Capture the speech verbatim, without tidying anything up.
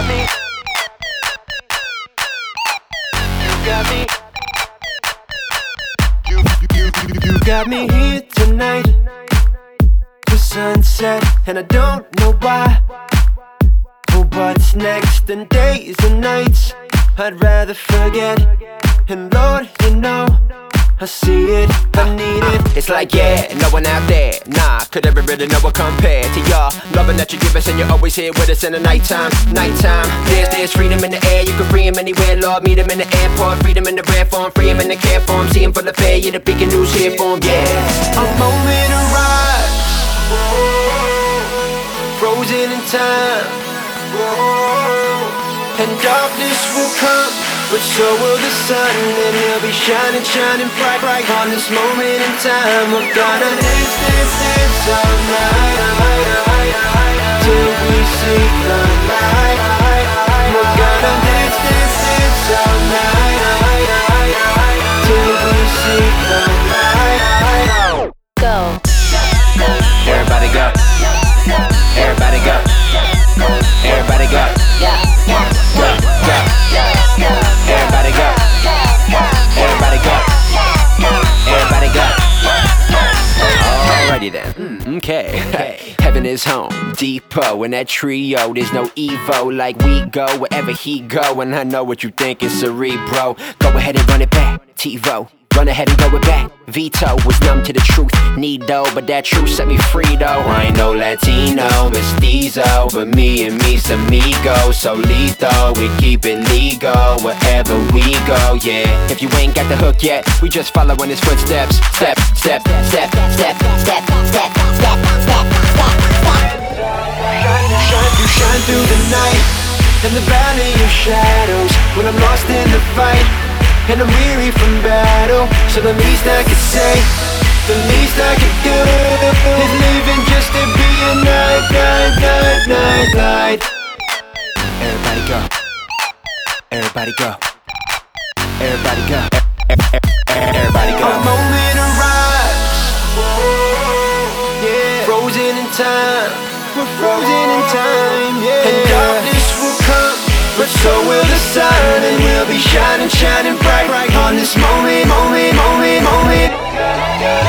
got me. You got me. You, you, you, you got me here tonight. The sunset, and I don't know why. Oh, what's next than days and nights? I'd rather forget. And Lord, you know, I see it, I need it. It's like, yeah, no one out there, nah, could ever really know what compared to y'all. Loving that you give us and you're always here with us in the nighttime. Nighttime, there's, there's freedom in the air. You can free him anywhere, Lord, meet him in the airport. Freedom in the rare form, free him in the care form. See him for the fair, yeah, the beacon news here for him, yeah. A moment arrives, frozen in time, and darkness will come, but so will the sun, and he'll be shining, shining bright, bright. On this moment in time, we're gonna dance, dance, dance all night, till we see the light. We're gonna dance, dance, dance all night, till we see the light. Go. Everybody go. Everybody go. Everybody go. Yeah. Go, go. Everybody go. Everybody go. Everybody go. Alrighty then. Mm, okay. Heaven is home, depot in that trio. There's no Evo like we go wherever he go. And I know what you think is cerebro. Go ahead and run it back, TiVo. Run ahead and go it back. Vito was numb to the truth, need though, but that truth set me free though. I ain't no Latino, mestizo, but me and me's amigos. So lethal, we keep it legal wherever we go, yeah. If you ain't got the hook yet, we just follow in his footsteps. Step, step, step, step, step, step, step, step, step. You shine, you shine through the night, in the valley of shadows, when I'm lost in the fight, and I'm weary from battle. So the least I could say, the least I could do, is living just to be a night, night, night, night, night. Everybody go. Everybody go. Everybody go. Everybody go. A moment arrives, yeah. Frozen in time, we're frozen in time, yeah. And darkness will come, but so will the sun, and we'll be shining, shining bright, bright. On this moment, moment, moment, moment.